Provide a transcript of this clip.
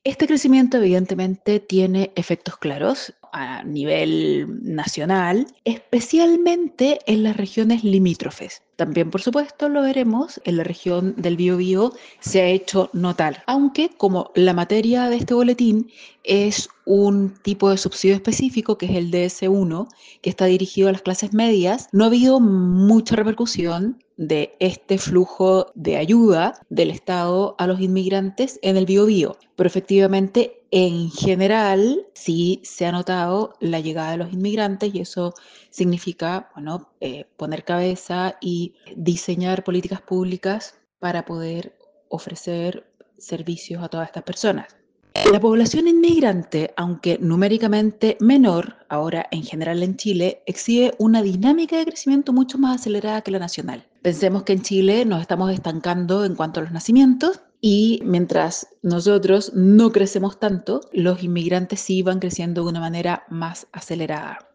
Este crecimiento evidentemente tiene efectos claros a nivel nacional, especialmente en las regiones limítrofes. También, por supuesto, lo veremos en la región del Biobío, se ha hecho notar, aunque como la materia de este boletín es un tipo de subsidio específico, que es el DS1, que está dirigido a las clases medias, no ha habido mucha repercusión de este flujo de ayuda del Estado a los inmigrantes en el Biobío. Pero efectivamente, en general, sí se ha notado la llegada de los inmigrantes y eso significa, bueno, poner cabeza y diseñar políticas públicas para poder ofrecer servicios a todas estas personas. La población inmigrante, aunque numéricamente menor, ahora en general en Chile, exhibe una dinámica de crecimiento mucho más acelerada que la nacional. Pensemos que en Chile nos estamos estancando en cuanto a los nacimientos y mientras nosotros no crecemos tanto, los inmigrantes sí van creciendo de una manera más acelerada.